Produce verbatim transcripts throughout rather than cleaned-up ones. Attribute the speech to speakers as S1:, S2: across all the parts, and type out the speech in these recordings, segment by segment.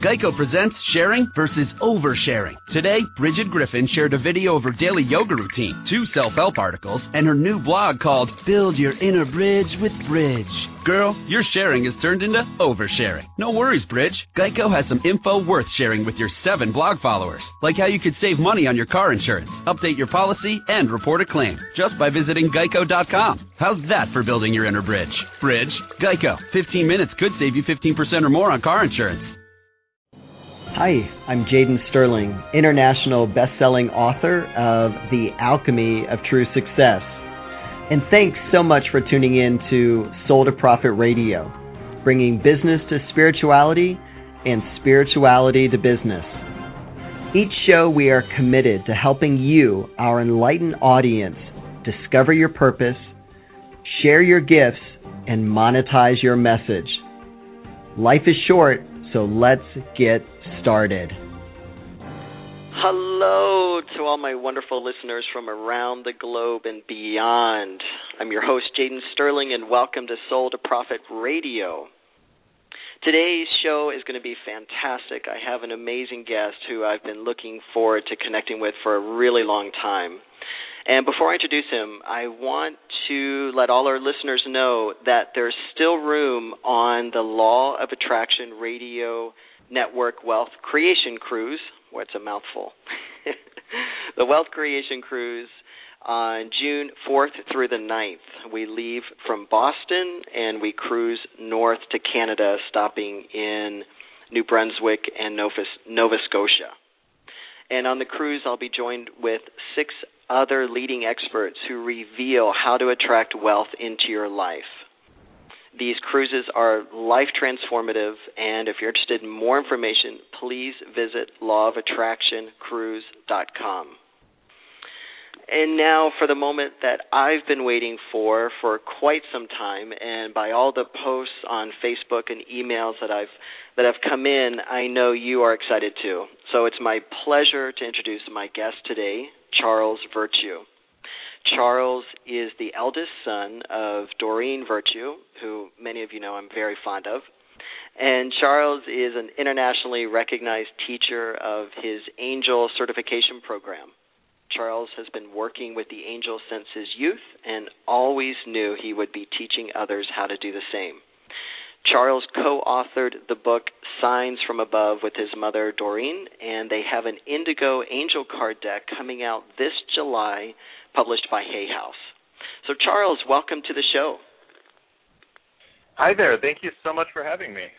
S1: Geico presents Sharing versus Oversharing. Today, Bridget Griffin shared a video of her daily yoga routine, two self-help articles, and her new blog called Build Your Inner Bridge with Bridge. Girl, your sharing has turned into oversharing. No worries, Bridge. Geico has some info worth sharing with your seven blog followers, like how you could save money on your car insurance, update your policy, and report a claim just by visiting geico dot com. How's that for building your inner bridge? Bridge, Geico. fifteen minutes could save you fifteen percent or more on car insurance.
S2: Hi, I'm Jaden Sterling, international best-selling author of The Alchemy of True Success. And thanks so much for tuning in to Soul to Profit Radio, bringing business to spirituality and spirituality to business. Each show we are committed to helping you, our enlightened audience, discover your purpose, share your gifts, and monetize your message. Life is short, so let's get started.
S3: Hello to all my wonderful listeners from around the globe and beyond. I'm your host, Jaden Sterling, and welcome to Soul to Profit Radio. Today's show is going to be fantastic. I have an amazing guest who I've been looking forward to connecting with for a really long time. And before I introduce him, I want to let all our listeners know that there's still room on the Law of Attraction Radio Network Wealth Creation Cruise. Well, it's a mouthful. The Wealth Creation Cruise on June fourth through the ninth. We leave from Boston and we cruise north to Canada, stopping in New Brunswick and Nova, Nova Scotia. And on the cruise, I'll be joined with six other leading experts who reveal how to attract wealth into your life. These cruises are life transformative, and if you're interested in more information, please visit law of attraction cruise dot com. And now for the moment that I've been waiting for for quite some time, and by all the posts on Facebook and emails that I've that have come in, I know you are excited too. So it's my pleasure to introduce my guest today, Charles Virtue. Charles is the eldest son of Doreen Virtue, who many of you know I'm very fond of. And Charles is an internationally recognized teacher of his Angel certification program. Charles has been working with the Angel since his youth and always knew he would be teaching others how to do the same. Charles co-authored the book Signs from Above with his mother, Doreen, and they have an Indigo Angel card deck coming out this July, published by Hay House. So, Charles, welcome to the show.
S4: Hi there. Thank you so much for having me.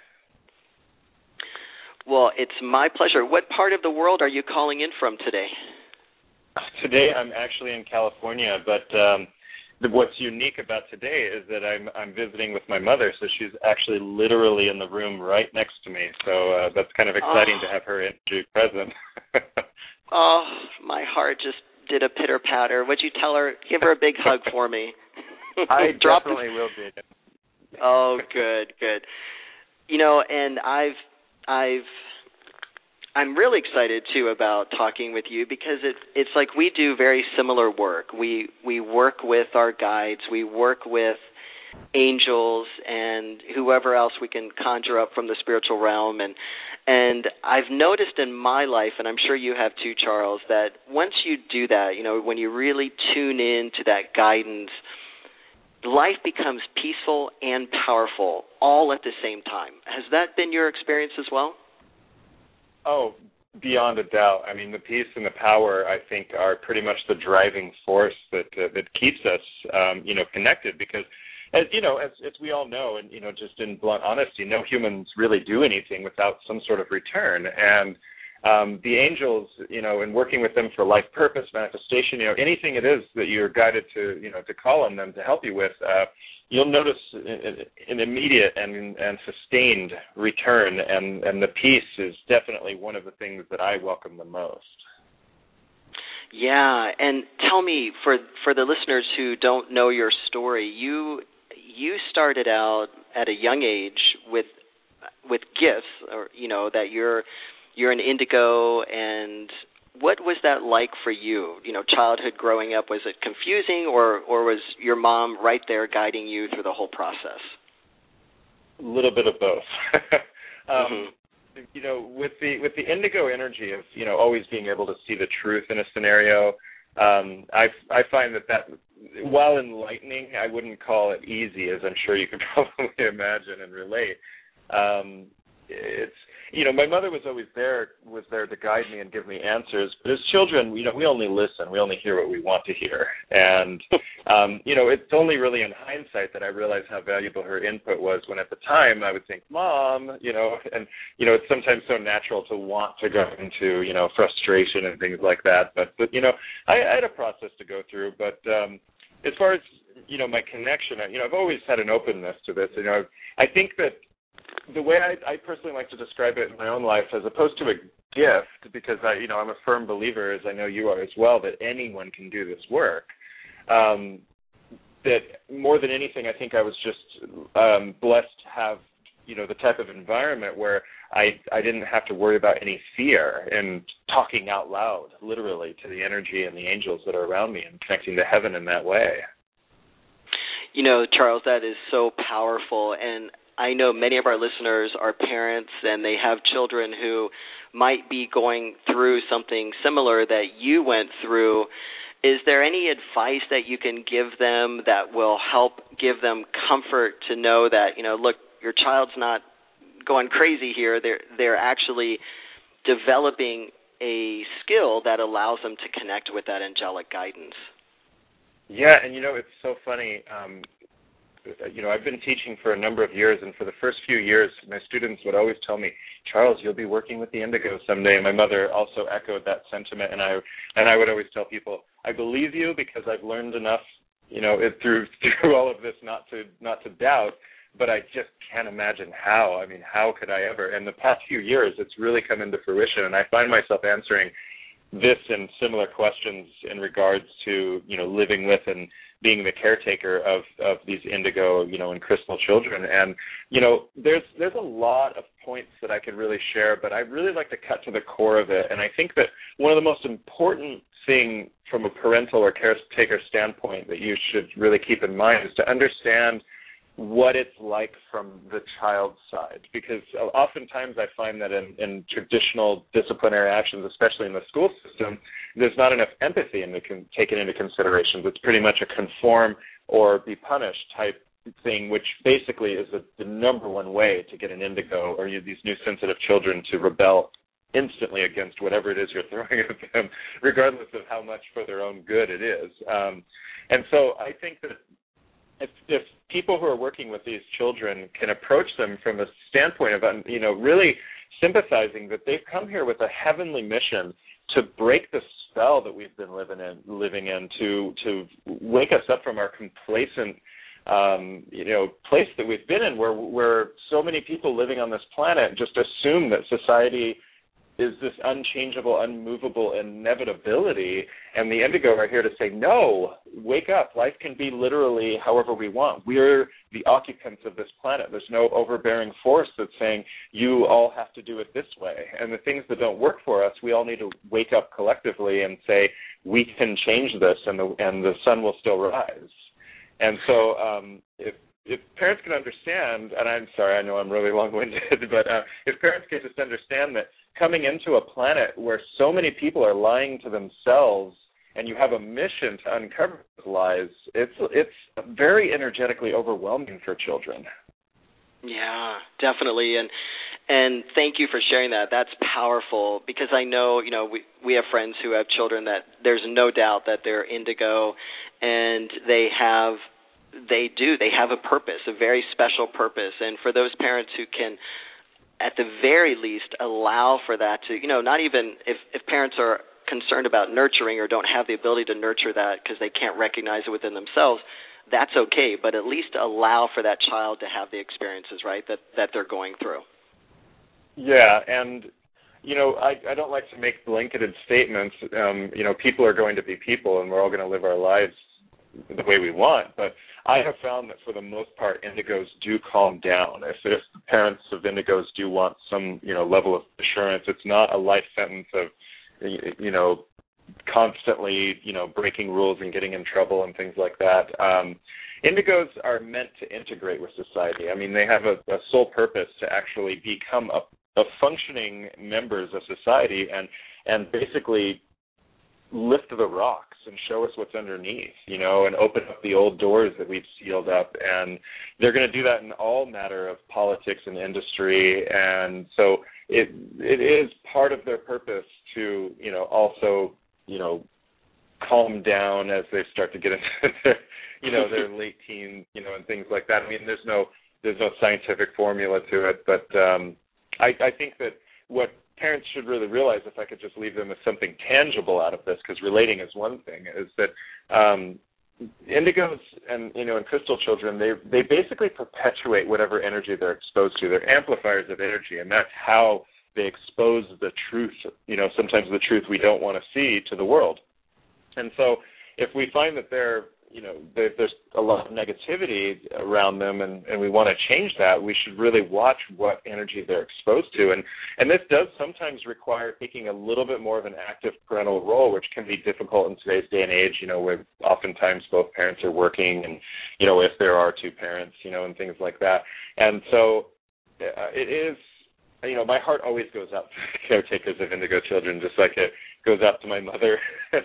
S3: Well, it's my pleasure. What part of the world are you calling in from today?
S4: Today I'm actually in California, but um, the, what's unique about today is that I'm I'm visiting with my mother, so she's actually literally in the room right next to me. So uh, that's kind of exciting
S3: oh.
S4: to have her energy present.
S3: Oh, my heart just did a pitter-patter. Would you tell her, give her a big hug for me?
S4: I
S3: Drop
S4: definitely
S3: the...
S4: will be.
S3: Oh, good, good. You know, and I've, I've, I'm really excited too about talking with you because it, it's like we do very similar work. We we work with our guides, we work with angels, and whoever else we can conjure up from the spiritual realm, and and I've noticed in my life, and I'm sure you have too, Charles, that once you do that, you know, when you really tune in to that guidance, life becomes peaceful and powerful all at the same time. Has that been your experience as well?
S4: Oh, beyond a doubt. I mean, the peace and the power, I think, are pretty much the driving force that uh, that keeps us, um, you know, connected. Because, as you know, as, as we all know, and you know, just in blunt honesty, no humans really do anything without some sort of return. And um, the angels, you know, in working with them for life purpose, manifestation, you know, anything it is that you're guided to, you know, to call on them to help you with, uh, you'll notice an immediate and, and sustained return, and, and the peace is definitely one of the things that I welcome the most.
S3: Yeah, and tell me, for for the listeners who don't know your story, you you started out at a young age with with gifts, or you know that you're you're an indigo, and what was that like for you? You know, childhood growing up, was it confusing, or or was your mom right there guiding you through the whole process?
S4: A little bit of both. um,
S3: mm-hmm.
S4: you know, with the with the indigo energy of, you know, always being able to see the truth in a scenario, um, I I find that that, while enlightening, I wouldn't call it easy, as I'm sure you can probably imagine and relate. Um, it's, you know, my mother was always there, was there to guide me and give me answers. But as children, you know, we only listen. We only hear what we want to hear. And, um, you know, it's only really in hindsight that I realized how valuable her input was, when at the time I would think, Mom, you know, and, you know, it's sometimes so natural to want to go into, you know, frustration and things like that. But, but you know, I, I had a process to go through. But um, as far as, you know, my connection, you know, I've always had an openness to this. You know, I think that the way I, I personally like to describe it in my own life, as opposed to a gift, because I, you know, I'm a firm believer, as I know you are as well, that anyone can do this work. Um, that more than anything, I think I was just um, blessed to have, you know, the type of environment where I I didn't have to worry about any fear and talking out loud, literally, to the energy and the angels that are around me and connecting to heaven in that way.
S3: You know, Charles, that is so powerful, and I know many of our listeners are parents and they have children who might be going through something similar that you went through. Is there any advice that you can give them that will help give them comfort to know that, you know, look, your child's not going crazy here. They're, they're actually developing a skill that allows them to connect with that angelic guidance?
S4: Yeah, and, you know, it's so funny. Um, You know, I've been teaching for a number of years, and for the first few years, my students would always tell me, Charles, you'll be working with the indigo someday. And my mother also echoed that sentiment, and I and I would always tell people, I believe you because I've learned enough, you know, it, through through all of this not to not to doubt, but I just can't imagine how. I mean, how could I ever? And the past few years, it's really come into fruition, and I find myself answering this and similar questions in regards to, you know, living with and being the caretaker of, of these indigo, you know, and crystal children. And, you know, there's there's a lot of points that I could really share, but I really like to cut to the core of it. And I think that one of the most important thing from a parental or caretaker standpoint that you should really keep in mind is to understand what it's like from the child's side, because oftentimes I find that in, in traditional disciplinary actions, especially in the school system, there's not enough empathy in the con- taken into consideration. It's pretty much a conform or be punished type thing, which basically is a, the number one way to get an indigo or you, these new sensitive children to rebel instantly against whatever it is you're throwing at them, regardless of how much for their own good it is. Um, and so I think that If, if people who are working with these children can approach them from a standpoint of, you know, really sympathizing that they've come here with a heavenly mission to break the spell that we've been living in, living in, to to wake us up from our complacent, um, you know, place that we've been in, where where so many people living on this planet just assume that society is this unchangeable, unmovable inevitability, and the indigo are here to say, no, wake up. Life can be literally however we want. We're the occupants of this planet. There's no overbearing force that's saying, you all have to do it this way. And the things that don't work for us, we all need to wake up collectively and say, we can change this, and the, and the sun will still rise. And so um, if If parents can understand, and I'm sorry, I know I'm really long-winded, but uh, if parents can just understand that coming into a planet where so many people are lying to themselves and you have a mission to uncover those lies, it's it's very energetically overwhelming for children.
S3: Yeah, definitely, and and thank you for sharing that. That's powerful because I know, you know, we we have friends who have children that there's no doubt that they're indigo, and they have. They do. They have a purpose, a very special purpose. And for those parents who can, at the very least, allow for that to, you know, not even if, if parents are concerned about nurturing or don't have the ability to nurture that because they can't recognize it within themselves, that's okay. But at least allow for that child to have the experiences, right, that, that they're going through.
S4: Yeah, and, you know, I, I don't like to make blanketed statements. Um, you know, people are going to be people and we're all going to live our lives the way we want, but I have found that for the most part, indigos do calm down. If, if the parents of indigos do want some, you know, level of assurance, it's not a life sentence of, you know, constantly, you know, breaking rules and getting in trouble and things like that. Um, indigos are meant to integrate with society. I mean, they have a, a sole purpose to actually become a of functioning members of society and and basically lift the rocks and show us what's underneath, you know, and open up the old doors that we've sealed up. And they're going to do that in all matter of politics and industry. And so it it is part of their purpose to, you know, also, you know, calm down as they start to get into their, you know, their late teens, you know, and things like that. I mean, there's no there's no scientific formula to it, but um, I, I think that what parents should really realize, if I could just leave them with something tangible out of this, because relating is one thing, is that um, indigos and, you know, and crystal children, they they basically perpetuate whatever energy they're exposed to. They're amplifiers of energy, and that's how they expose the truth, you know, sometimes the truth we don't want to see to the world. And so if we find that they're, you know, there's a lot of negativity around them and, and we want to change that, we should really watch what energy they're exposed to. And, and this does sometimes require taking a little bit more of an active parental role, which can be difficult in today's day and age, you know, where oftentimes both parents are working and, you know, if there are two parents, you know, and things like that. And so uh, it is, you know, my heart always goes out to caretakers of indigo children, just like it goes out to my mother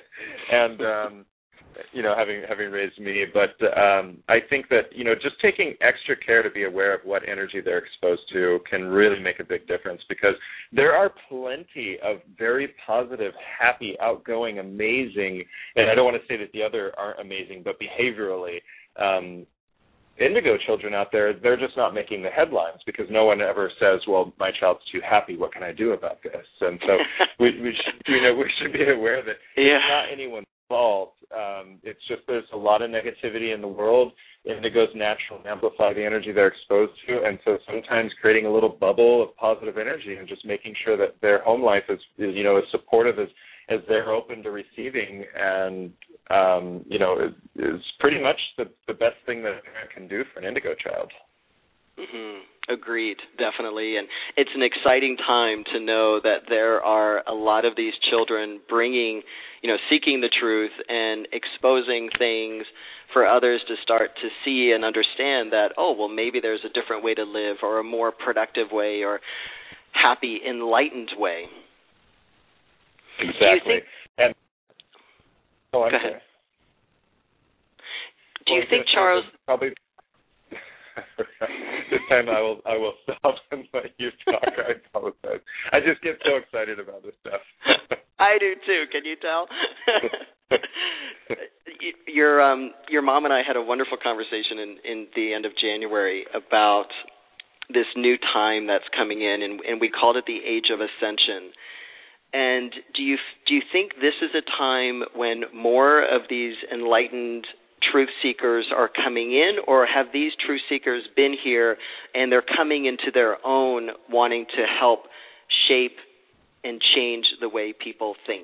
S4: and, um, you know, having having raised me. But um, I think that, you know, just taking extra care to be aware of what energy they're exposed to can really make a big difference, because there are plenty of very positive, happy, outgoing, amazing, and I don't want to say that the other aren't amazing, but behaviorally, um, indigo children out there, they're just not making the headlines because no one ever says, well, my child's too happy, what can I do about this? And so we, we, should, you know, we should be aware that yeah. it's not anyone's fault. Um, it's just there's a lot of negativity in the world. Indigos naturally amplify the energy they're exposed to, and so sometimes creating a little bubble of positive energy and just making sure that their home life is, is you know, as supportive as, as they're open to receiving, and um, you know, is, is pretty much the, the best thing that a parent can do for an indigo child.
S3: Mm-hmm. Agreed, definitely. And it's an exciting time to know that there are a lot of these children bringing, you know, seeking the truth and exposing things for others to start to see and understand that, oh, well, maybe there's a different way to live, or a more productive way, or happy, enlightened way.
S4: Exactly.
S3: Do you think,
S4: and, oh, I'm
S3: go ahead.
S4: sorry.
S3: Do you
S4: well,
S3: think, Charles...
S4: Probably... This time I will I will stop and let you talk. I apologize. I just get so excited about this stuff.
S3: I do too. Can you tell? your um your mom and I had a wonderful conversation in, in the end of January about this new time that's coming in, and, and we called it the Age of Ascension. And do you do you think this is a time when more of these enlightened truth seekers are coming in, or have these truth seekers been here and they're coming into their own, wanting to help shape and change the way people think?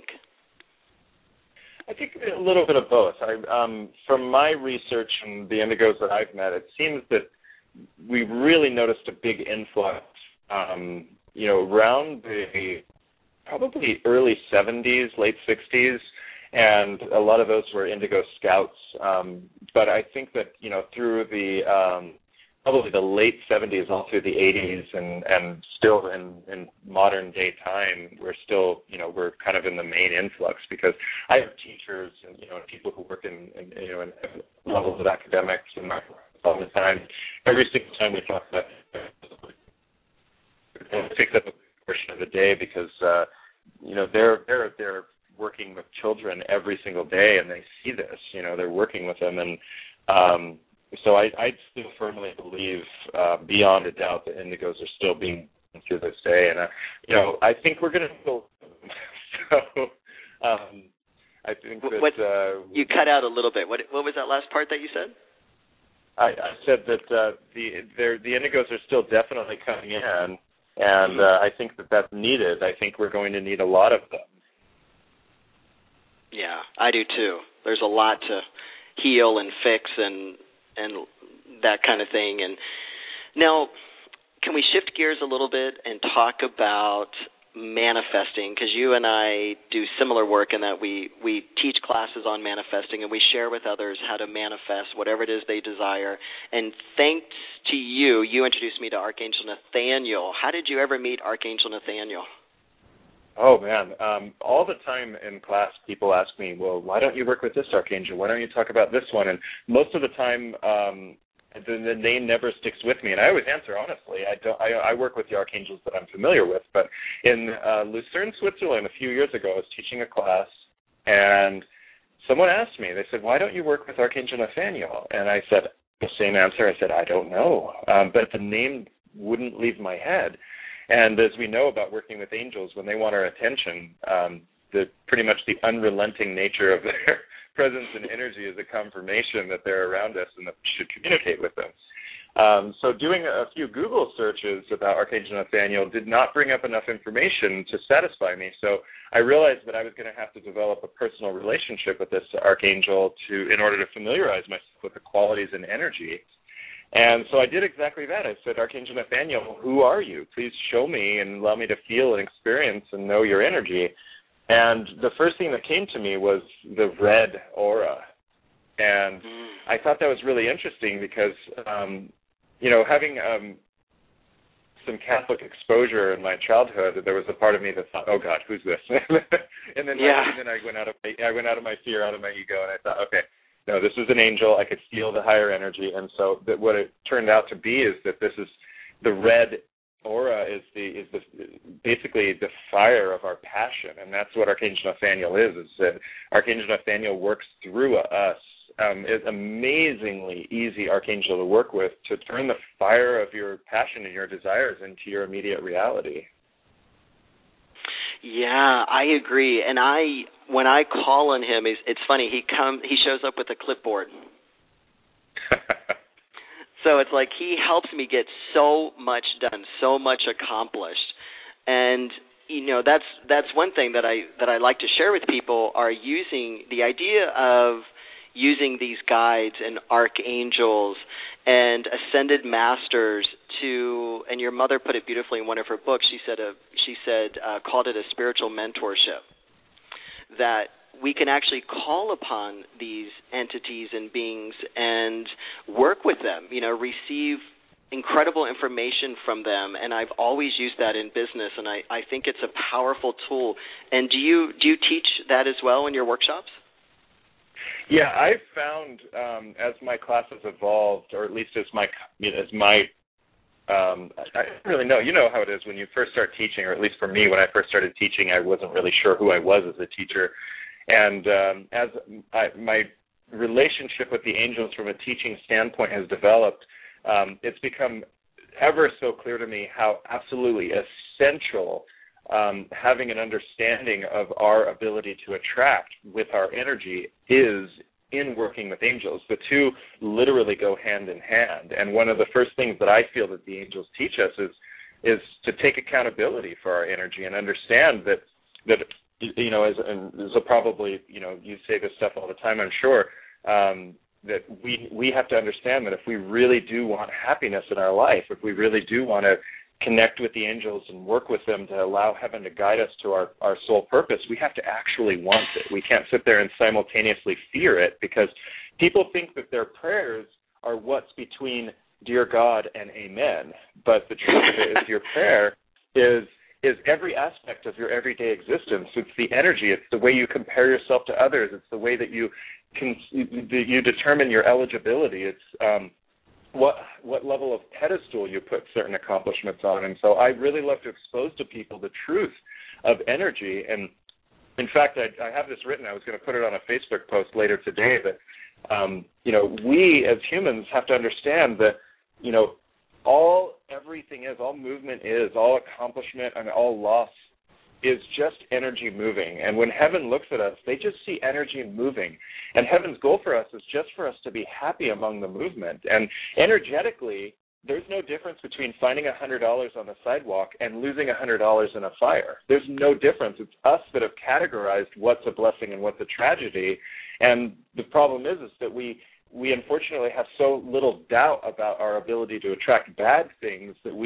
S4: I think a little bit of both. I, um, from my research and the indigos that I've met, it seems that we really noticed a big influx, um, you know, around the probably early seventies, late sixties, and a lot of those were indigo scouts. Um, but I think that, you know, through the um, probably the late seventies, all through the eighties, and, and still in, in modern day time, we're still, you know, we're kind of in the main influx, because I have teachers and, you know, people who work in, in you know, in levels of academics and all the time. Every single time we talk about it, it takes up a portion of the day, because, uh, you know, they're they're they're working with children every single day, and they see this, you know, they're working with them. And um, so I, I still firmly believe, uh, beyond a doubt, that indigos are still being to this day. And, uh, you know, I think we're going to go. So um, I think that...
S3: What,
S4: uh,
S3: you cut out a little bit. What, what was that last part that you said?
S4: I, I said that uh, the the indigos are still definitely coming in, and uh, I think that that's needed. I think we're going to need a lot of them.
S3: Yeah, I do too. There's a lot to heal and fix and and that kind of thing. And now, can we shift gears a little bit and talk about manifesting, because you and I do similar work in that we, we teach classes on manifesting, and we share with others how to manifest whatever it is they desire. And thanks to you, you introduced me to Archangel Nathaniel. How did you ever meet Archangel Nathaniel?
S4: Oh, man. Um, all the time in class, people ask me, well, why don't you work with this archangel? Why don't you talk about this one? And most of the time, um, the, the name never sticks with me. And I always answer honestly. I, don't, I, I work with the archangels that I'm familiar with. But in uh, Lucerne, Switzerland, a few years ago, I was teaching a class, and someone asked me, they said, why don't you work with Archangel Nathaniel? And I said, the same answer. I said, I don't know. Um, but the name wouldn't leave my head. And as we know about working with angels, when they want our attention, um, the pretty much the unrelenting nature of their presence and energy is a confirmation that they're around us and that we should communicate with them. Um, so doing a few Google searches about Archangel Nathaniel did not bring up enough information to satisfy me. So I realized that I was going to have to develop a personal relationship with this archangel to, in order to familiarize myself with the qualities and energy. And so I did exactly that. I said, Archangel Nathaniel, who are you? Please show me and allow me to feel and experience and know your energy. And the first thing that came to me was the red aura. And mm. I thought that was really interesting because, um, you know, having um, some Catholic exposure in my childhood, there was a part of me that thought, oh, God, who's this? and then,
S3: yeah.
S4: I, and then I went out of my, I went out of my fear, out of my ego, and I thought, okay, no, this is an angel. I could feel the higher energy. And so that what it turned out to be is that this is the red aura is the is the basically the fire of our passion. And that's what Archangel Nathaniel is, is that Archangel Nathaniel works through us. Um, it's amazingly easy archangel to work with to turn the fire of your passion and your desires into your immediate reality. Yeah,
S3: I agree. And I, when I call on him, it's, it's funny. He come, he shows up with a clipboard. So it's like he helps me get so much done, so much accomplished. And you know, that's that's one thing that I that I like to share with people are using the idea of using these guides and archangels and ascended masters to, and your mother put it beautifully in one of her books. She said, a, she said, uh, called it a spiritual mentorship. That we can actually call upon these entities and beings and work with them. You know, receive incredible information from them. And I've always used that in business, and I, I think it's a powerful tool. And do you do you teach that as well in your workshops?
S4: Yeah, I've found um, as my classes evolved, or at least as my you know, as my um, I don't really know. You know how it is when you first start teaching, or at least for me, when I first started teaching, I wasn't really sure who I was as a teacher. And um, as I, my relationship with the angels from a teaching standpoint has developed, um, it's become ever so clear to me how absolutely essential Um, having an understanding of our ability to attract with our energy is in working with angels. The two literally go hand in hand. And one of the first things that I feel that the angels teach us is is to take accountability for our energy and understand that, that you know, as, and so probably, you know, you say this stuff all the time, I'm sure, um, that we we have to understand that if we really do want happiness in our life, if we really do want to connect with the angels and work with them to allow heaven to guide us to our, our sole purpose, we have to actually want it. We can't sit there and simultaneously fear it, because people think that their prayers are what's between dear God and amen. But the truth of it is your prayer is is every aspect of your everyday existence. It's the energy. It's the way you compare yourself to others. It's the way that you can you determine your eligibility. It's um, what what level of pedestal you put certain accomplishments on. And so I really love to expose to people the truth of energy. And in fact, I, I have this written. I was going to put it on a Facebook post later today that, um, you know, we as humans have to understand that, you know, all everything is, all movement is, all accomplishment and all loss is just energy moving. And when heaven looks at us, they just see energy moving. And heaven's goal for us is just for us to be happy among the movement. And energetically, there's no difference between finding one hundred dollars on the sidewalk and losing one hundred dollars in a fire. There's no difference. It's us that have categorized what's a blessing and what's a tragedy. And the problem is, is that we we unfortunately have so little doubt about our ability to attract bad things that we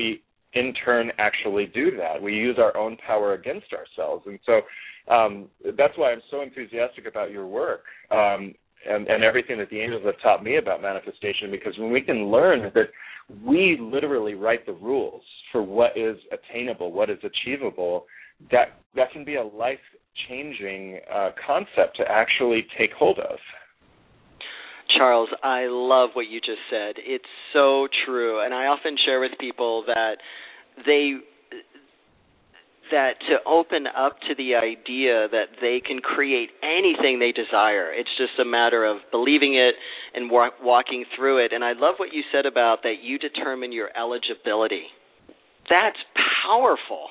S4: in turn actually do that. We use our own power against ourselves. And so um, that's why I'm so enthusiastic about your work um, and, and everything that the angels have taught me about manifestation, because when we can learn that we literally write the rules for what is attainable, what is achievable, that that can be a life-changing uh, concept to actually take hold of.
S3: Charles, I love what you just said. It's so true, and I often share with people that they that to open up to the idea that they can create anything they desire. It's just a matter of believing it and wa- walking through it. And I love what you said about that you determine your eligibility. That's powerful.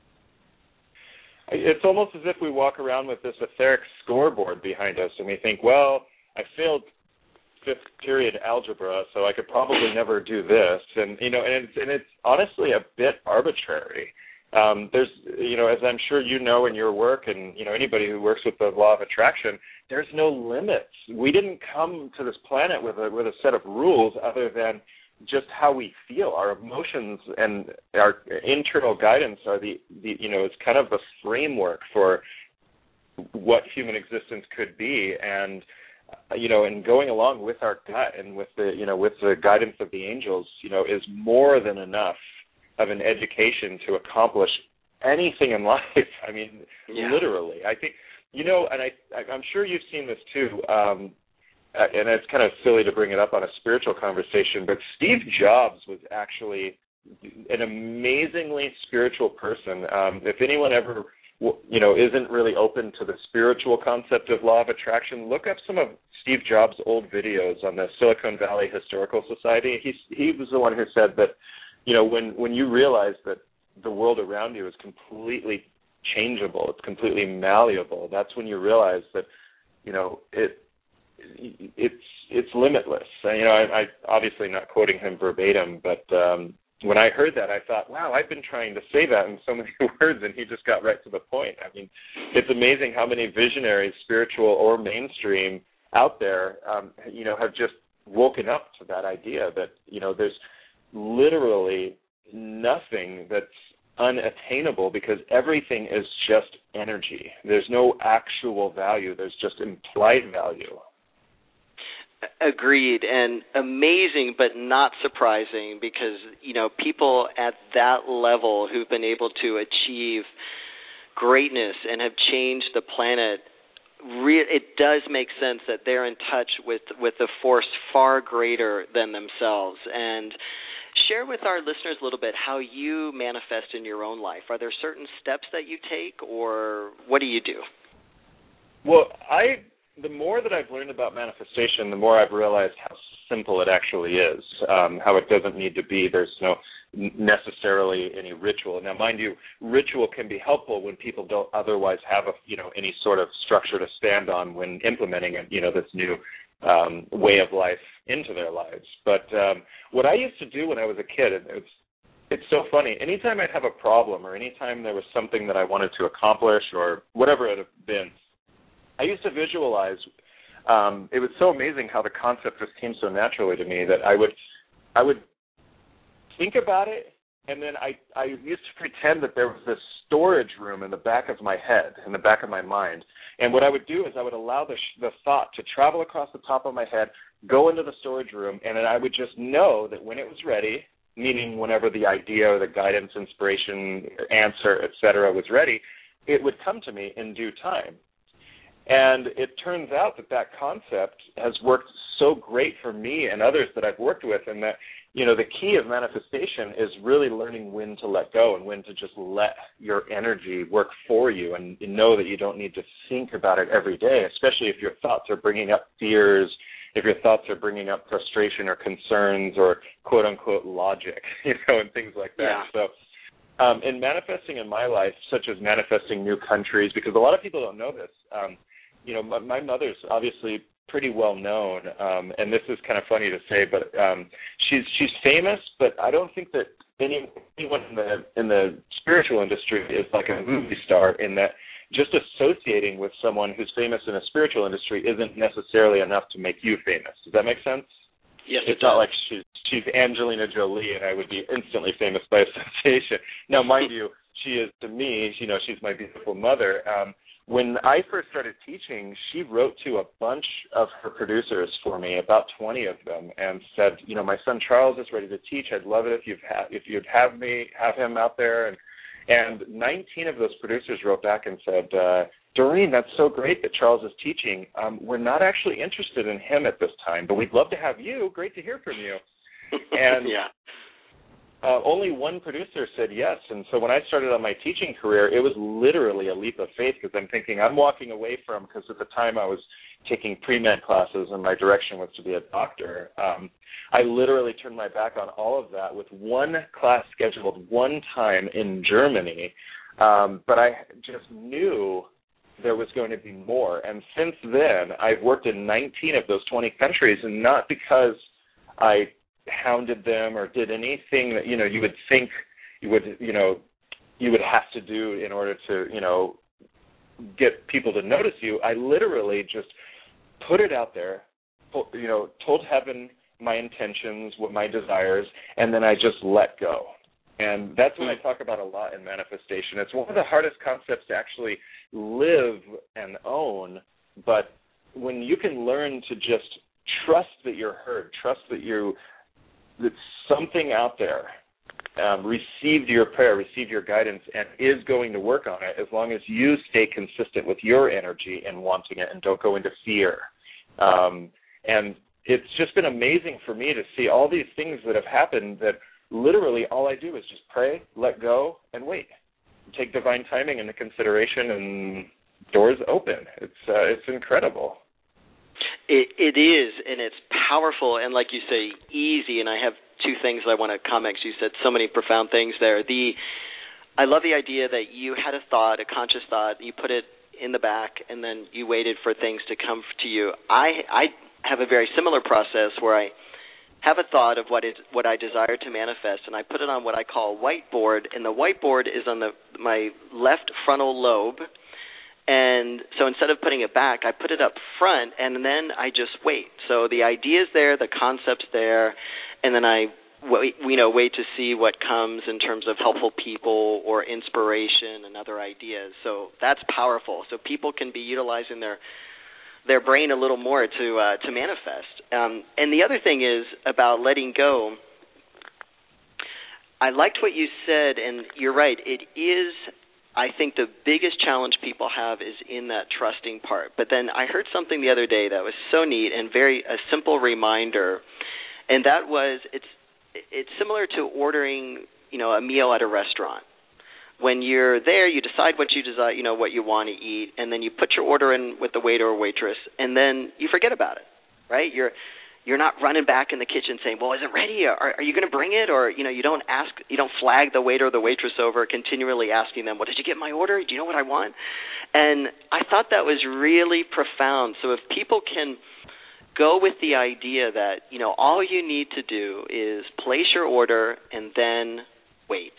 S4: It's almost as if we walk around with this etheric scoreboard behind us, and we think, well, I failed fifth period algebra, so I could probably never do this. And, you know, and it's, and it's honestly a bit arbitrary. Um, there's, you know, as I'm sure you know in your work, and, you know, anybody who works with the law of attraction, there's no limits. We didn't come to this planet with a with a set of rules other than just how we feel. Our emotions and our internal guidance are the, the you know, it's kind of the framework for what human existence could be. And, you know, and going along with our gut and with the, you know, with the guidance of the angels, you know, is more than enough of an education to accomplish anything in life. I mean, yeah. Literally. I think, you know, and I, I'm sure you've seen this too, um, and it's kind of silly to bring it up on a spiritual conversation, but Steve Jobs was actually an amazingly spiritual person. Um, if anyone ever, you know, isn't really open to the spiritual concept of law of attraction, look up some of Steve Jobs' old videos on the Silicon Valley Historical Society. He, he was the one who said that, you know, when, when you realize that the world around you is completely changeable, it's completely malleable, that's when you realize that, you know, it it's it's limitless. And, you know, I, I obviously not quoting him verbatim, but um, when I heard that, I thought, wow, I've been trying to say that in so many words, and he just got right to the point. I mean, it's amazing how many visionaries, spiritual or mainstream, out there, um, you know, have just woken up to that idea that, you know, there's literally nothing that's unattainable because everything is just energy. There's no actual value. There's just implied value.
S3: Agreed, and amazing but not surprising because, you know, people at that level who've been able to achieve greatness and have changed the planet, re- it does make sense that they're in touch with, with a force far greater than themselves. And share with our listeners a little bit how you manifest in your own life. Are there certain steps that you take, or what do you do?
S4: Well, I... the more that I've learned about manifestation, the more I've realized how simple it actually is, um, how it doesn't need to be. There's no necessarily any ritual. Now, mind you, ritual can be helpful when people don't otherwise have a, you know, any sort of structure to stand on when implementing, you know, this new um, way of life into their lives. But um, what I used to do when I was a kid, and it's it's so funny, anytime I'd have a problem or anytime there was something that I wanted to accomplish or whatever it had been, I used to visualize. Um, it was so amazing how the concept just came so naturally to me that I would, I would think about it, and then I, I used to pretend that there was this storage room in the back of my head, in the back of my mind. And what I would do is I would allow the, the thought to travel across the top of my head, go into the storage room, and then I would just know that when it was ready, meaning whenever the idea or the guidance, inspiration, answer, et cetera, was ready, it would come to me in due time. And it turns out that that concept has worked so great for me and others that I've worked with, and that, you know, the key of manifestation is really learning when to let go and when to just let your energy work for you and know that you don't need to think about it every day, especially if your thoughts are bringing up fears, if your thoughts are bringing up frustration or concerns or quote-unquote logic, you know, and things like that.
S3: Yeah.
S4: So um, in manifesting in my life, such as manifesting new countries, because a lot of people don't know this, um, you know, my, my mother's obviously pretty well known, um, and this is kind of funny to say, but um, she's she's famous. But I don't think that any, anyone in the in the spiritual industry is like a movie star. In that, just associating with someone who's famous in a spiritual industry isn't necessarily enough to make you famous. Does that make sense?
S3: Yes,
S4: it's
S3: it
S4: not
S3: does.
S4: like she's, she's Angelina Jolie and I would be instantly famous by association. Now, mind you, she is to me, you know, she's my beautiful mother. Um, when I first started teaching, she wrote to a bunch of her producers for me, about twenty of them, and said, you know, my son Charles is ready to teach. I'd love it if you'd ha- if you'd have me have him out there. And and nineteen of those producers wrote back and said, uh, Doreen, that's so great that Charles is teaching. Um, we're not actually interested in him at this time, but we'd love to have you. Great to hear from you. And
S3: yeah.
S4: Uh, only one producer said yes, and so when I started on my teaching career, it was literally a leap of faith because I'm thinking I'm walking away from, because at the time I was taking pre-med classes and my direction was to be a doctor. Um, I literally turned my back on all of that with one class scheduled one time in Germany, um, but I just knew there was going to be more. And since then, I've worked in nineteen of those twenty countries, and not because I hounded them or did anything that, you know, you would think you would, you know, you would have to do in order to, you know, get people to notice you. I literally just put it out there, you know, told heaven my intentions, what my desires, and then I just let go. And that's what I talk about a lot in manifestation. It's one of the hardest concepts to actually live and own, but when you can learn to just trust that you're heard, trust that you that something out there um, received your prayer, received your guidance, and is going to work on it as long as you stay consistent with your energy and wanting it and don't go into fear. Um, and it's just been amazing for me to see all these things that have happened that literally all I do is just pray, let go, and wait. Take divine timing into consideration, and doors open. It's uh, it's incredible.
S3: It, it is, and it's powerful, and like you say, easy. And I have two things I want to comment. You said so many profound things there. The, I love the idea that you had a thought, a conscious thought, you put it in the back, and then you waited for things to come to you. I I have a very similar process where I have a thought of what is what I desire to manifest, and I put it on what I call a whiteboard, and the whiteboard is on the my left frontal lobe. And so instead of putting it back, I put it up front, and then I just wait. So the idea's there, the concept's there, and then I wait, you know, wait to see what comes in terms of helpful people or inspiration and other ideas. So that's powerful. So people can be utilizing their their brain a little more to uh, to manifest. Um, and the other thing is about letting go. I liked what you said, and you're right. It is. I think the biggest challenge people have is in that trusting part. But then I heard something the other day that was so neat and very a simple reminder, and that was it's it's similar to ordering, you know, a meal at a restaurant. When you're there, you decide what you desire, you know, what you want to eat, and then you put your order in with the waiter or waitress, and then you forget about it, right? You're You're not running back in the kitchen saying, well, is it ready? Are, are you going to bring it? Or, you know, you don't ask, you don't flag the waiter or the waitress over, continually asking them, well, did you get my order? Do you know what I want? And I thought that was really profound. So if people can go with the idea that, you know, all you need to do is place your order and then wait.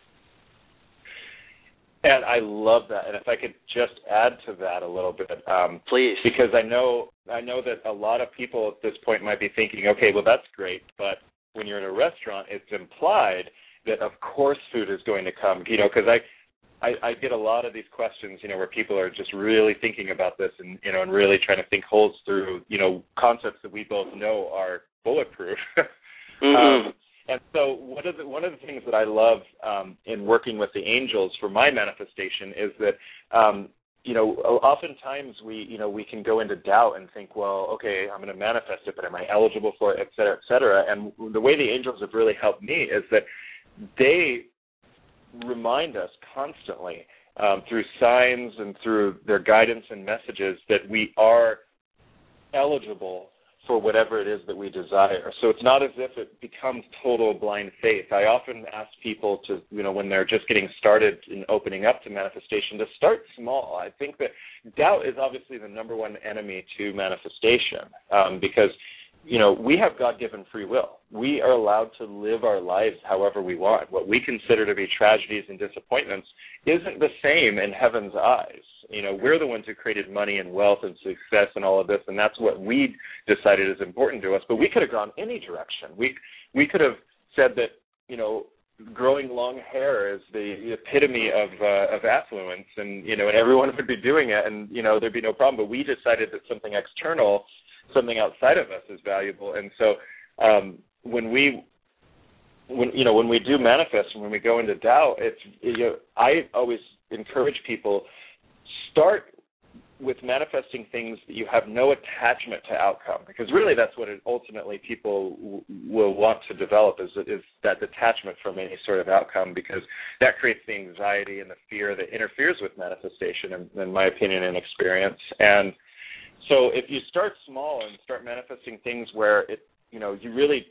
S4: And I love that. And if I could just add to that a little bit, um,
S3: please,
S4: because I know I know that a lot of people at this point might be thinking, okay, well that's great, but when you're in a restaurant, it's implied that of course food is going to come. You know, because I, I I get a lot of these questions, you know, where people are just really thinking about this and you know and really trying to think holes through, you know, concepts that we both know are bulletproof.
S3: mm-hmm.
S4: um, And so one of the, one of the things that I love um, in working with the angels for my manifestation is that, um, you know, oftentimes we, you know, we can go into doubt and think, well, okay, I'm going to manifest it, but am I eligible for it, et cetera, et cetera. And the way the angels have really helped me is that they remind us constantly um, through signs and through their guidance and messages that we are eligible for whatever it is that we desire. So it's not as if it becomes total blind faith. I often ask people to, you know, when they're just getting started in opening up to manifestation, to start small. I think that doubt is obviously the number one enemy to manifestation um, because, you know, we have God-given free will. We are allowed to live our lives however we want. What we consider to be tragedies and disappointments isn't the same in heaven's eyes. You know, we're the ones who created money and wealth and success and all of this, and that's what we decided is important to us. But we could have gone any direction. We we could have said that, you know, growing long hair is the epitome of uh, of affluence, and you know, and everyone would be doing it, and you know, there'd be no problem. But we decided that something external, something outside of us, is valuable. And so, um, when we, when you know, when we do manifest, and when we go into doubt, it's you know, I always encourage people, start with manifesting things that you have no attachment to outcome, because really that's what it, ultimately people w- will want to develop is, is that detachment from any sort of outcome, because that creates the anxiety and the fear that interferes with manifestation, in, in my opinion and experience. And so if you start small and start manifesting things where it, you know, you really,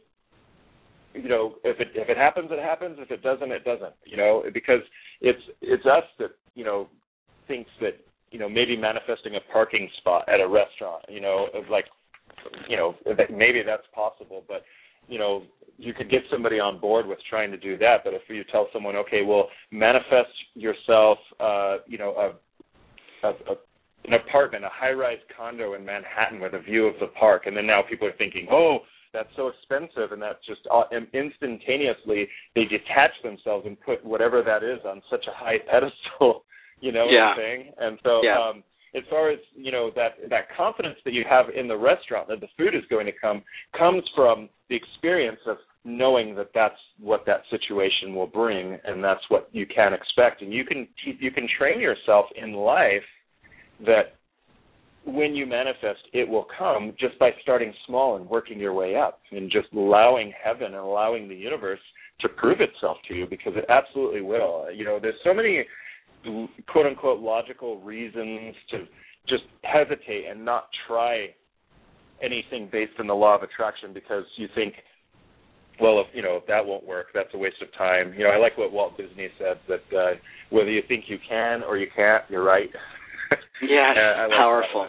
S4: you know, if it if it happens, it happens. If it doesn't, it doesn't. You know, because it's it's us that, you know, thinks that, you know, maybe manifesting a parking spot at a restaurant, you know, of like, you know, that maybe that's possible, but, you know, you could get somebody on board with trying to do that. But if you tell someone, okay, well, manifest yourself, uh, you know, a, a, a an apartment, a high-rise condo in Manhattan with a view of the park, and then now people are thinking, oh, that's so expensive, and that's just uh, instantaneously they detach themselves and put whatever that is on such a high pedestal. You know
S3: yeah.
S4: what I'm saying? And so
S3: yeah.
S4: um, as far as, you know, that, that confidence that you have in the restaurant, that the food is going to come, comes from the experience of knowing that that's what that situation will bring, and that's what you can expect. And you can you can train yourself in life that when you manifest, it will come just by starting small and working your way up, and just allowing heaven and allowing the universe to prove itself to you, because it absolutely will. You know, there's so many quote-unquote logical reasons to just hesitate and not try anything based on the law of attraction, because you think, well, if, you know, if that won't work, that's a waste of time. You know, I like what Walt Disney said, that uh, whether you think you can or you can't, you're right.
S3: Yeah,
S4: uh, like
S3: powerful.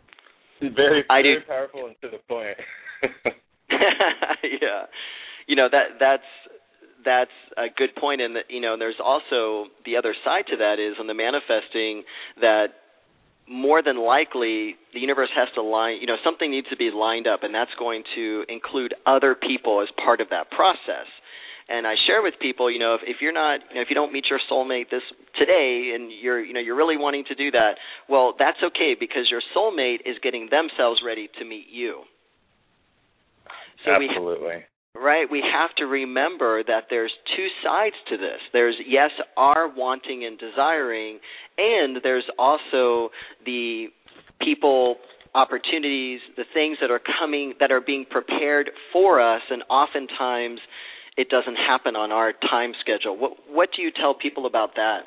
S4: Very,
S3: I
S4: very
S3: do.
S4: powerful and to the point.
S3: Yeah. You know, that that's that's a good point, and you know, there's also the other side to that is on the manifesting that more than likely the universe has to line, you know, something needs to be lined up, and that's going to include other people as part of that process. And I share with people, you know, if, if you're not, you know, if you don't meet your soulmate this today, and you're, you know, you're really wanting to do that, well, that's okay, because your soulmate is getting themselves ready to meet you. So
S4: Absolutely.
S3: We, Right, we have to remember that there's two sides to this. There's, yes, our wanting and desiring, and there's also the people, opportunities, the things that are coming, that are being prepared for us, and oftentimes it doesn't happen on our time schedule. What, what do you tell people about that?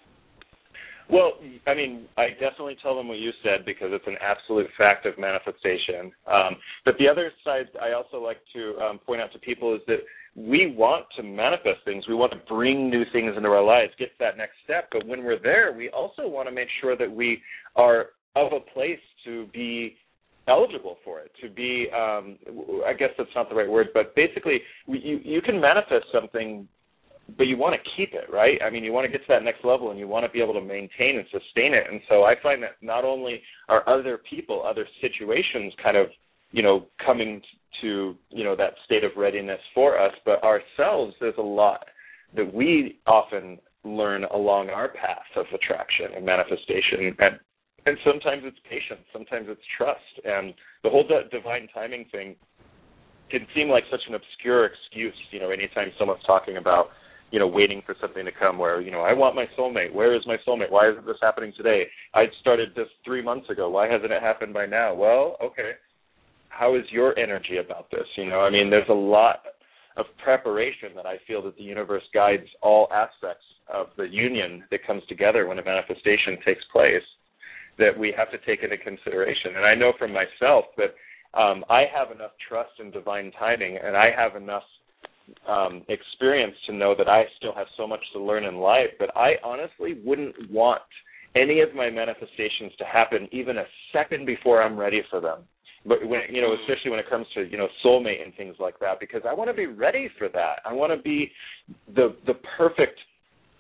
S4: Well, I mean, I definitely tell them what you said, because it's an absolute fact of manifestation. Um, but the other side I also like to um, point out to people is that we want to manifest things. We want to bring new things into our lives, get to that next step. But when we're there, we also want to make sure that we are of a place to be eligible for it, to be, um, I guess that's not the right word, but basically we, you, you can manifest something, but you want to keep it, right? I mean, you want to get to that next level, and you want to be able to maintain and sustain it. And so I find that not only are other people, other situations kind of, you know, coming to, you know, that state of readiness for us, but ourselves, there's a lot that we often learn along our path of attraction and manifestation. And, and sometimes it's patience, sometimes it's trust. And the whole d- divine timing thing can seem like such an obscure excuse, you know, anytime someone's talking about, you know, waiting for something to come where, you know, I want my soulmate. Where is my soulmate? Why isn't this happening today? I started this three months ago. Why hasn't it happened by now? Well, okay. How is your energy about this? You know, I mean, there's a lot of preparation that I feel that the universe guides all aspects of the union that comes together when a manifestation takes place that we have to take into consideration. And I know for myself that um, I have enough trust in divine timing, and I have enough Um, experience to know that I still have so much to learn in life, but I honestly wouldn't want any of my manifestations to happen even a second before I'm ready for them. But when, you know, especially when it comes to, you know, soulmate and things like that, because I want to be ready for that. I want to be the the perfect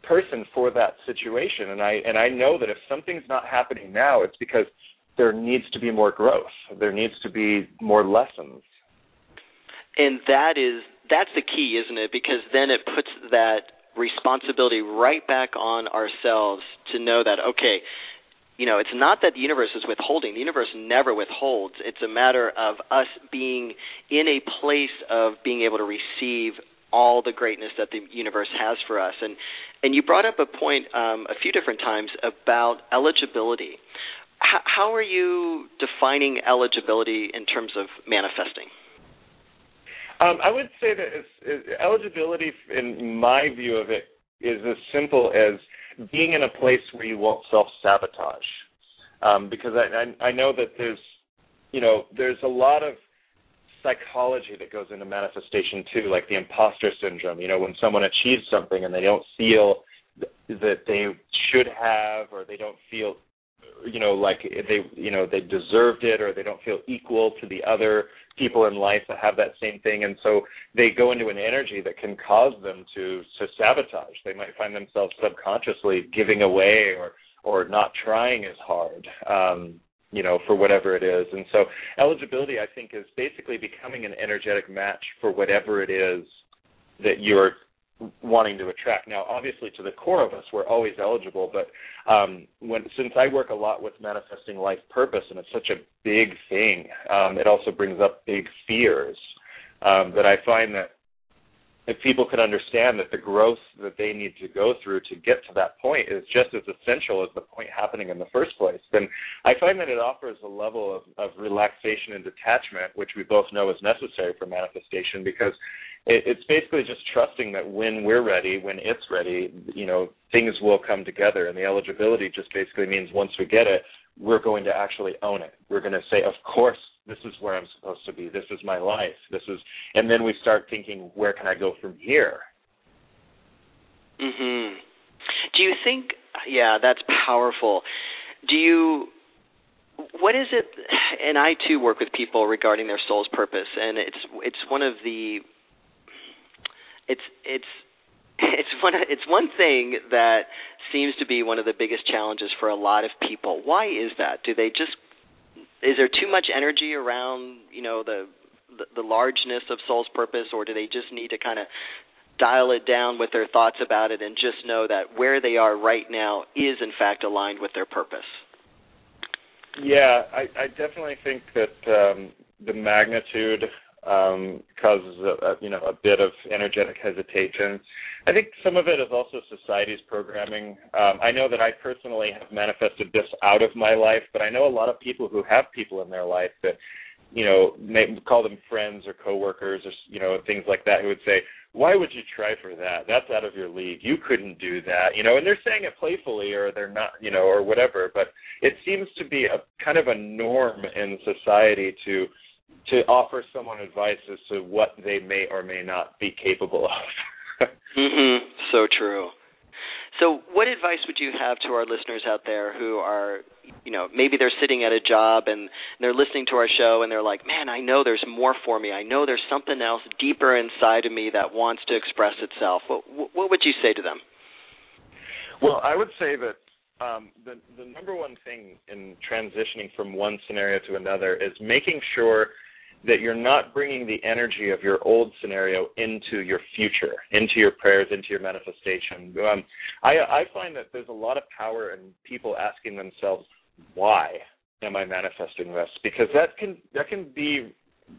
S4: person for that situation. And I and I know that if something's not happening now, it's because there needs to be more growth. There needs to be more lessons.
S3: And that is that's the key, isn't it? Because then it puts that responsibility right back on ourselves to know that, okay, you know, it's not that the universe is withholding. The universe never withholds. It's a matter of us being in a place of being able to receive all the greatness that the universe has for us. And and you brought up a point um, a few different times about eligibility. H- how are you defining eligibility in terms of manifesting?
S4: Um, I would say that it's, it's, eligibility, in my view of it, is as simple as being in a place where you won't self-sabotage. Um, because I, I, I know that there's, you know, there's a lot of psychology that goes into manifestation too, like the imposter syndrome. You know, when someone achieves something and they don't feel th- that they should have, or they don't feel, you know, like they, you know, they deserved it, or they don't feel equal to the other people in life that have that same thing, and so they go into an energy that can cause them to to sabotage. They might find themselves subconsciously giving away or or not trying as hard, um, you know, for whatever it is. And so eligibility, I think, is basically becoming an energetic match for whatever it is that you're wanting to attract. Now, obviously, to the core of us, we're always eligible, but um, when since I work a lot with manifesting life purpose, and it's such a big thing, um, it also brings up big fears. Um, that I find that if people could understand that the growth that they need to go through to get to that point is just as essential as the point happening in the first place, then I find that it offers a level of, of relaxation and detachment, which we both know is necessary for manifestation, because it, it's basically just trusting that when we're ready, when it's ready, you know, things will come together. And the eligibility just basically means once we get it, we're going to actually own it. We're going to say, of course, this is where I'm supposed to be. This is my life. This is, and then we start thinking, where can I go from here?
S3: Mhm. Do you think? Yeah, that's powerful. Do you? What is it? And I too work with people regarding their soul's purpose, and it's it's one of the. It's it's it's one it's one thing that seems to be one of the biggest challenges for a lot of people. Why is that? Do they just Is there too much energy around, you know, the, the the largeness of soul's purpose, or do they just need to kind of dial it down with their thoughts about it and just know that where they are right now is, in fact, aligned with their purpose?
S4: Yeah, I, I definitely think that um, the magnitude um, causes a, a, you know, a bit of energetic hesitation. I think some of it is also society's programming. Um, I know that I personally have manifested this out of my life, but I know a lot of people who have people in their life that, you know, may call them friends or coworkers or, you know, things like that, who would say, why would you try for that? That's out of your league. You couldn't do that, you know, and they're saying it playfully, or they're not, you know, or whatever, but it seems to be a kind of a norm in society to to offer someone advice as to what they may or may not be capable of.
S3: Mhm. So true. So what advice would you have to our listeners out there who are, you know, maybe they're sitting at a job and they're listening to our show and they're like, man, I know there's more for me. I know there's something else deeper inside of me that wants to express itself. What, what would you say to them?
S4: Well, I would say that um, the, the number one thing in transitioning from one scenario to another is making sure that you're not bringing the energy of your old scenario into your future, into your prayers, into your manifestation. Um, I, I find that there's a lot of power in people asking themselves, why am I manifesting this? Because that can that can be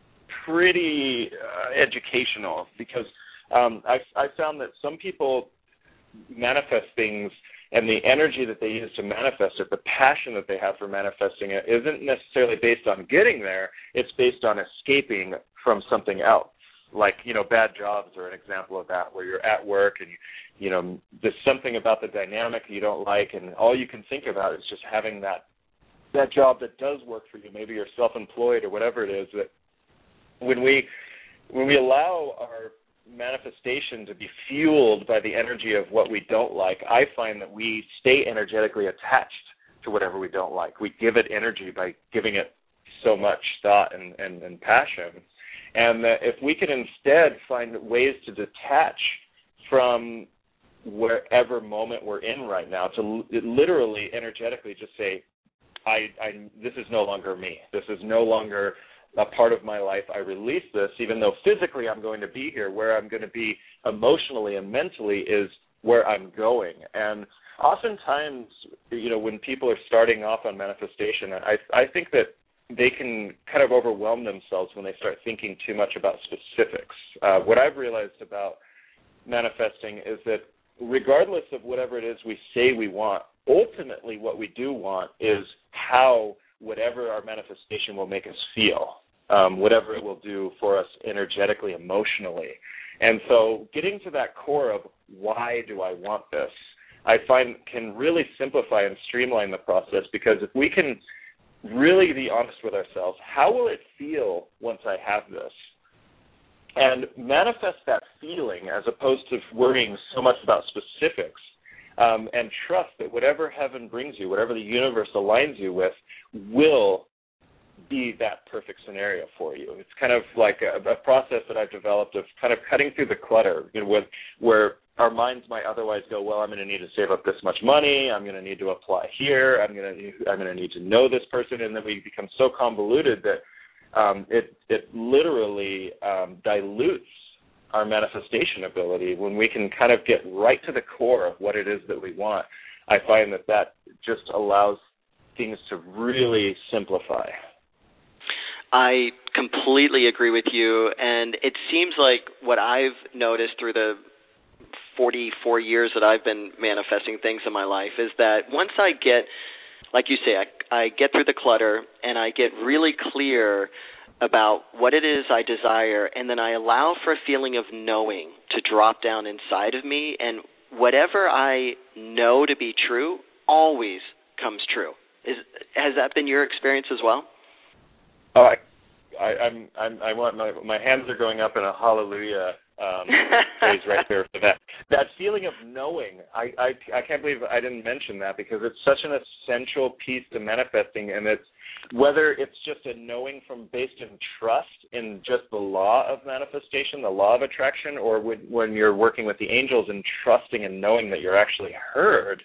S4: pretty uh, educational, because um, I, I found that some people manifest things, and the energy that they use to manifest it, the passion that they have for manifesting it, isn't necessarily based on getting there. It's based on escaping from something else. Like, you know, bad jobs are an example of that, where you're at work and, you, you know, there's something about the dynamic you don't like, and all you can think about is just having that that job that does work for you. Maybe you're self-employed or whatever it is. That when we when we allow our manifestation to be fueled by the energy of what we don't like, I find that we stay energetically attached to whatever we don't like. We give it energy by giving it so much thought and, and, and passion. And that if we can instead find ways to detach from wherever moment we're in right now, to literally, energetically just say, I, I, this is no longer me. This is no longer a part of my life. I release this, even though physically I'm going to be here. Where I'm going to be emotionally and mentally is where I'm going. And oftentimes, you know, when people are starting off on manifestation, I, I think that they can kind of overwhelm themselves when they start thinking too much about specifics. Uh, what I've realized about manifesting is that regardless of whatever it is we say we want, ultimately what we do want is how whatever our manifestation will make us feel, um, whatever it will do for us energetically, emotionally. And so getting to that core of why do I want this, I find can really simplify and streamline the process, because if we can really be honest with ourselves, how will it feel once I have this? And manifest that feeling as opposed to worrying so much about specifics, um, and trust that whatever heaven brings you, whatever the universe aligns you with, will be that perfect scenario for you. It's kind of like a, a process that I've developed of kind of cutting through the clutter, you know, with, where our minds might otherwise go, well, I'm going to need to save up this much money, I'm going to need to apply here, I'm going to I'm going to need to know this person, and then we become so convoluted that Um, it it literally um, dilutes our manifestation ability. When we can kind of get right to the core of what it is that we want, I find that that just allows things to really simplify.
S3: I completely agree with you, and it seems like what I've noticed through the forty-four years that I've been manifesting things in my life is that once I get, like you say, I, I get through the clutter and I get really clear about what it is I desire, and then I allow for a feeling of knowing to drop down inside of me, and whatever I know to be true always comes true. Is, has that been your experience as well?
S4: Oh, I, I, I'm, I'm, I want my, my hands are going up in a hallelujah um, phrase right there for that. That feeling of knowing, I, I, I can't believe I didn't mention that, because it's such an essential piece to manifesting, and it's whether it's just a knowing from based in trust in just the law of manifestation, the law of attraction, or when, when you're working with the angels and trusting and knowing that you're actually heard.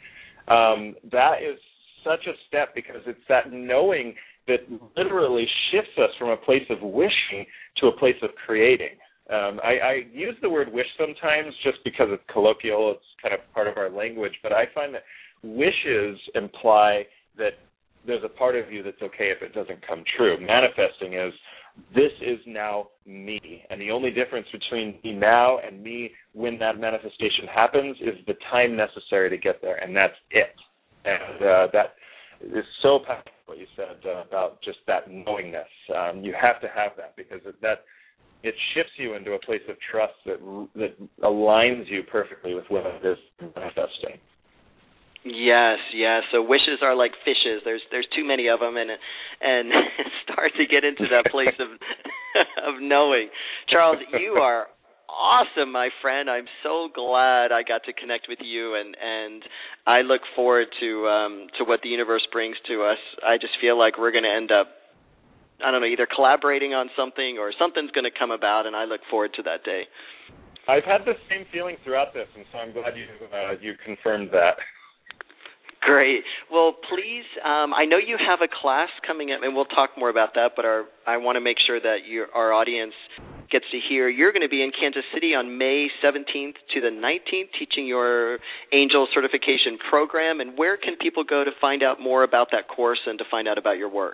S4: Um, that is such a step, because it's that knowing that literally shifts us from a place of wishing to a place of creating. Um, I, I use the word wish sometimes just because it's colloquial, it's kind of part of our language, but I find that wishes imply that there's a part of you that's okay if it doesn't come true. Manifesting is, this is now me, and the only difference between me now and me when that manifestation happens is the time necessary to get there, and that's it. And uh, that is so powerful, what you said uh, about just that knowingness. Um, you have to have that, because it, that it shifts you into a place of trust that that aligns you perfectly with what it is manifesting.
S3: Yes, yes. So wishes are like fishes. There's there's too many of them, and and start to get into that place of of knowing. Charles, you are awesome, my friend. I'm so glad I got to connect with you, and, and I look forward to um, to what the universe brings to us. I just feel like we're going to end up, I don't know, either collaborating on something or something's going to come about, and I look forward to that day.
S4: I've had the same feeling throughout this, and so I'm glad you uh, you confirmed that.
S3: Great. Well, please, um, I know you have a class coming up, and we'll talk more about that, but our, I want to make sure that your, our audience gets to hear. You're going to be in Kansas City on May seventeenth to the nineteenth teaching your Angel Certification Program, and where can people go to find out more about that course and to find out about your work?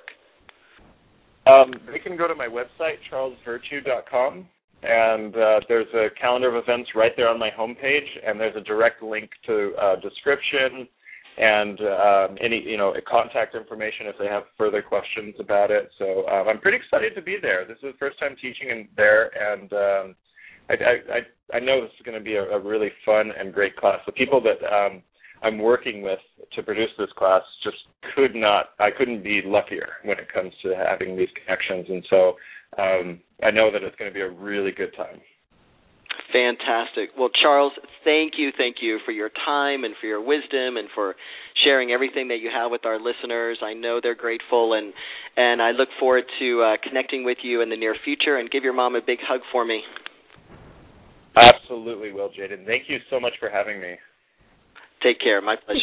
S4: Um, they can go to my website, charles virtue dot com, and uh, there's a calendar of events right there on my homepage, and there's a direct link to uh, description and um, any, you know, contact information if they have further questions about it. So um, I'm pretty excited to be there. This is the first time teaching in there, and um, I, I, I know this is going to be a, a really fun and great class. The people that um, I'm working with to produce this class just could not, I couldn't be luckier when it comes to having these connections, and so um, I know that it's going to be a really good time.
S3: Fantastic. Well, Charles, thank you, thank you for your time and for your wisdom and for sharing everything that you have with our listeners. I know they're grateful, and, and I look forward to uh, connecting with you in the near future, and give your mom a big hug for me.
S4: Absolutely will, Jaden. Thank you so much for having me.
S3: Take care. My pleasure.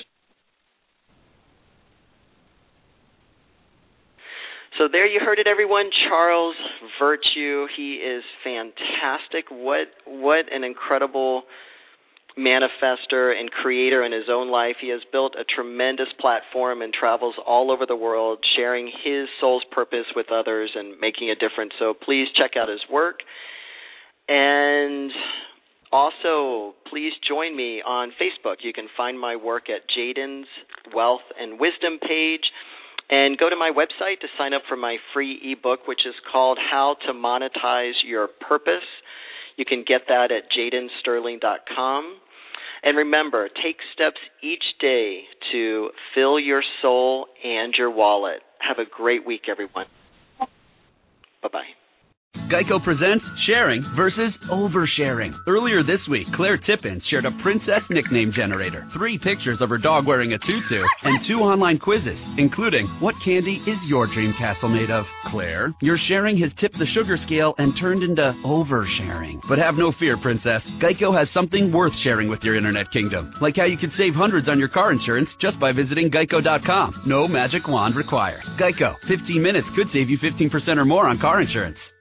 S3: So there you heard it, everyone. Charles Virtue. He is fantastic. What what an incredible manifester and creator in his own life. He has built a tremendous platform and travels all over the world, sharing his soul's purpose with others and making a difference. So please check out his work. And also, please join me on Facebook. You can find my work at Jaden's Wealth and Wisdom page. And go to my website to sign up for my free ebook, which is called How to Monetize Your Purpose. You can get that at jaden sterling dot com. And remember, take steps each day to fill your soul and your wallet. Have a great week, everyone. Bye-bye.
S1: Geico presents sharing versus oversharing. Earlier this week, Claire Tippins shared a princess nickname generator, three pictures of her dog wearing a tutu, and two online quizzes, including, what candy is your dream castle made of? Claire, your sharing has tipped the sugar scale and turned into oversharing. But have no fear, princess. Geico has something worth sharing with your internet kingdom, like how you could save hundreds on your car insurance just by visiting geico dot com. No magic wand required. Geico, fifteen minutes could save you fifteen percent or more on car insurance.